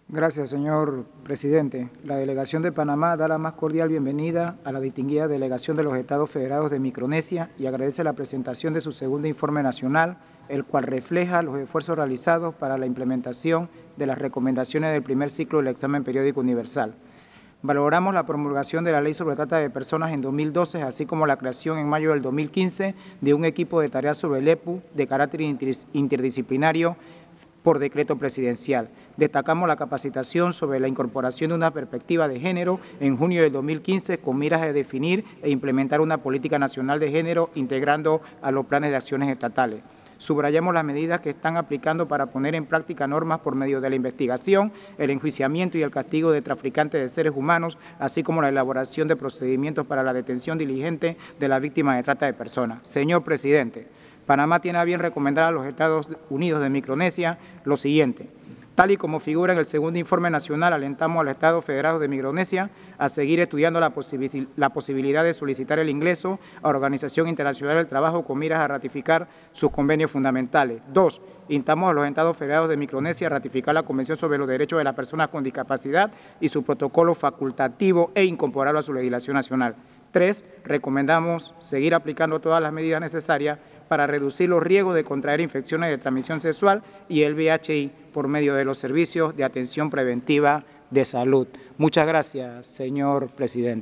Gracias, señor presidente. La delegación de Panamá da la más cordial bienvenida a la distinguida delegación de los Estados Federados de Micronesia y agradece la presentación de su segundo informe nacional, el cual refleja los esfuerzos realizados para la implementación de las recomendaciones del primer ciclo del examen periódico universal. Valoramos la promulgación de la Ley sobre Trata de Personas en 2012, así como la creación en mayo del 2015 de un equipo de tareas sobre el EPU de carácter interdisciplinario por decreto presidencial. Destacamos la capacitación sobre la incorporación de una perspectiva de género en junio del 2015 con miras a definir e implementar una política nacional de género integrando a los planes de acciones estatales. Subrayamos las medidas que están aplicando para poner en práctica normas por medio de la investigación, el enjuiciamiento y el castigo de traficantes de seres humanos, así como la elaboración de procedimientos para la detención diligente de las víctimas de trata de personas. Señor presidente, Panamá tiene a bien recomendar a los Estados Unidos de Micronesia lo siguiente. Tal y como figura en el segundo informe nacional, alentamos a los Estados Federados de Micronesia a seguir estudiando la posibilidad de solicitar el ingreso a la Organización Internacional del Trabajo con miras a ratificar sus convenios fundamentales. 2. Instamos a los Estados Federados de Micronesia a ratificar la Convención sobre los Derechos de las Personas con Discapacidad y su protocolo facultativo e incorporarlo a su legislación nacional. 3. Recomendamos seguir aplicando todas las medidas necesarias para reducir los riesgos de contraer infecciones de transmisión sexual y el VIH por medio de los servicios de atención preventiva de salud. Muchas gracias, señor presidente.